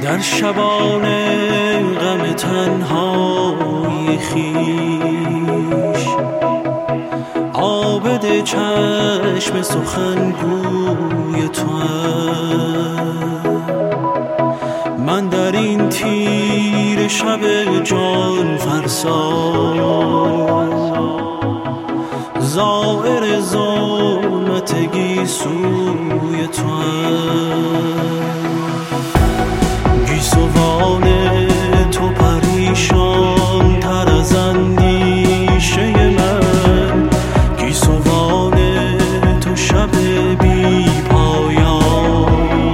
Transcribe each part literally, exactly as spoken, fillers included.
در شبان غم تنهای خویش عابد چشم سخنگوی توام. من در این تیر شب جان فرسا زائر ظلمت گیسوی توام. گیسوان تو پریشان تر از اندیشه من، گیسوان تو شب بی پایان،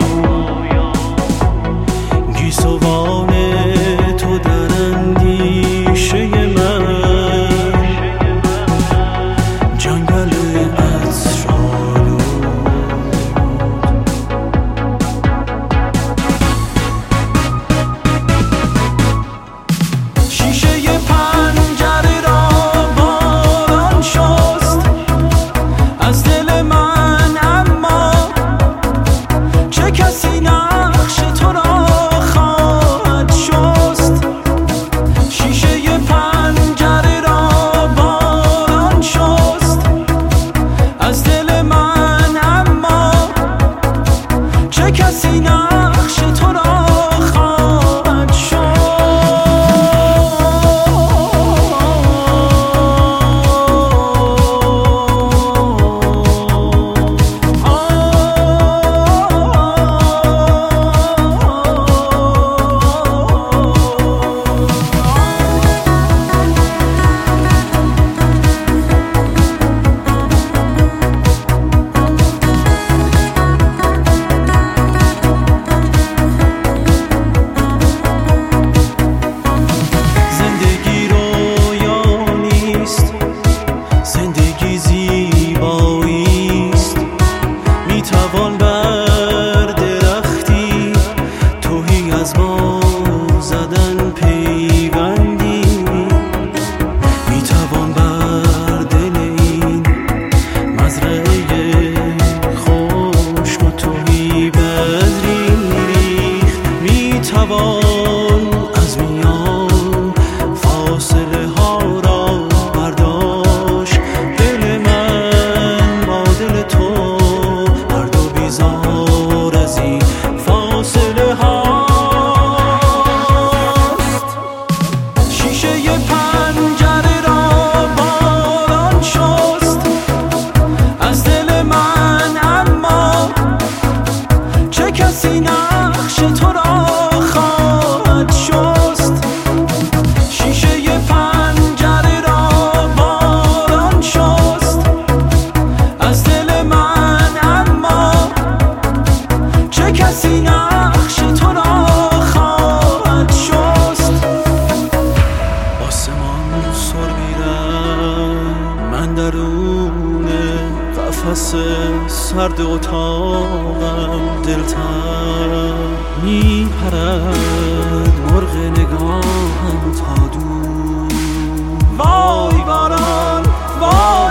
گیسوان تو در اندیشه من، جنگل عطرآلود. شیشه پنجره را باران شست از دل من، اما چه کسی نقش تو را خواهد شست. شیشه پنجره را باران شست از دل من، اما چه کسی نقش تو را خواهد شست. زندگی رویا نیست، زندگی زیبایی است. میتوان بر درختی تهی از بار زدن پیوندی، میتوان بر دل این مزرعه خشک و تهی بذری ریخت. میتوان از میان فاصله ها را برداشت. دل من با دل تو هر دو بیزار از این فاصله هاست. شیشه پنجره را باران شست از دل من، اما چه کسی نقش تو را خواهد شست. شیشه پنجره را باران شست از دل من، اما چه کسی نقش تو را خواهد شست. آسمان سر میرم، من درون قفس سرد اتاقم دلتر میپرد مرغ نگاهم تا دور. وای باران، وای